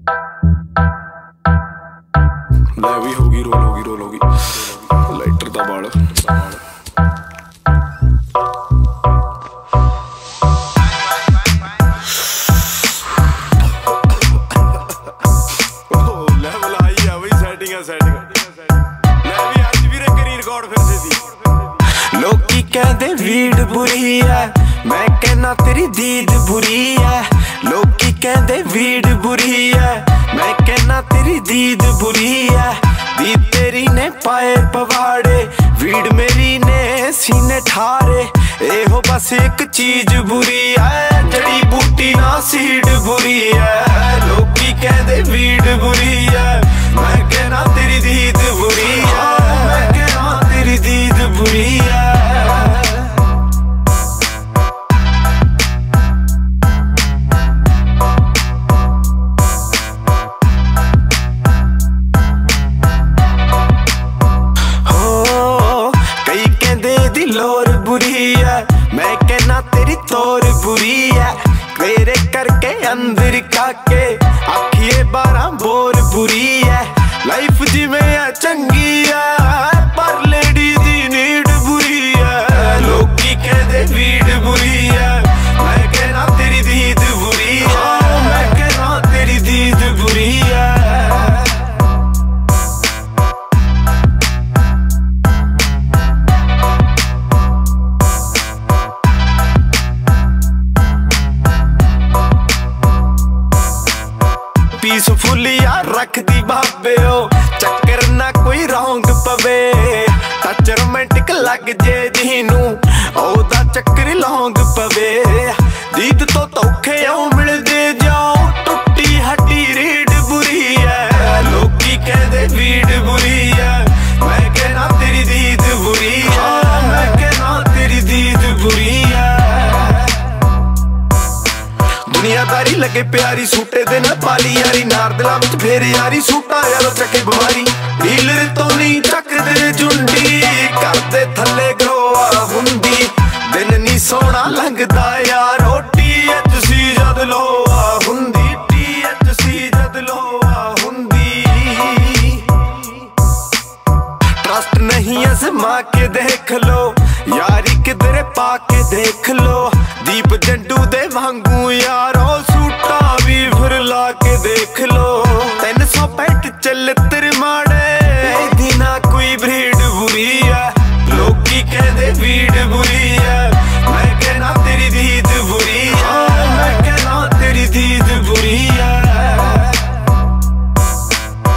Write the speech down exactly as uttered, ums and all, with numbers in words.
ਲੈ ਵੀ ਹੋ ਗਈ ਰੋਲ ਹੋ ਗਈ ਰੋਲ ਹੋ ਗਈ ਲਾਈਟਰ ਦਾ ਬਾਲ ਲੈਵਲ ਆਈ ਆ ਬਈ ਸੈਟਿੰਗ ਸੈਟਿੰਗ ਲੈ ਵੀ ਅੱਜ ਵੀਰੇ ਕਰੀ ਰਿਕਾਰਡ ਫਿਰ ਸੀ ਲੋਕੀ ਕਹਿੰਦੇ ਵੀਡ ਬੁਰੀ ਐ मैं कहना तेरी दीद बुरी है लोकी कहंदे वीड बुरी है मैं कहना तेरी दीद बुरी है दीद तेरी ने पाए पवाड़े वीड मेरी ने सीने ठारे एहो बस एक चीज बुरी है जड़ी बूटी ना सीड बुरी है लोकी कहंदे वीड बुरी है मैं कहना तेरी दीद बुरी है मैं कहना तेरी दीद बुरी है लोर बुरी है मैं कहना तेरी तोर बुरी है तेरे करके अंदर काके आखिए बारह बोर बुरी है लाइफ जिमें है चंगी है पर लेडी दी नीड बुरी है लोकी कहदे वीड बुरी है मैं कहना तेरी दीद बुरी है मैं कहना तेरी दीद बुरी है पीसफुल यार रख दी बाबे ओ चक्कर ना कोई रौंग पवे टच रोमांटिक लग जे जीनू ओदा चक्कर लौंग पवे दीद तो धोखे आओ मिल दे जाओ टुट्टी हड्डी रीड बुरी है लोकी कहदे वीड बुरी है मैं कहना तेरी दीद बुरी है मैं कहना तेरी दीद बुरी है दुनियादारी लगे प्यारी सूटे दे ना पाली यारी नार दिला विच फेर यारी सूटा यारो चके बीमारी डीलर तो नहीं चकदे जुंडी करदे थल्ले ग्रोआ हुंदी दिन नहीं सोना लंघदा यार टी एच सी जद लोआ हुंदी टी एच सी जद लोआ हुंदी ट्रस्ट नहीं आजमा के देख लो यारी किधरे पाके देख लो दीप जंडू दे वांगू यारो सूटा भी फिर ला के देख लो तीन सौ पैंठ चल तेरे माड़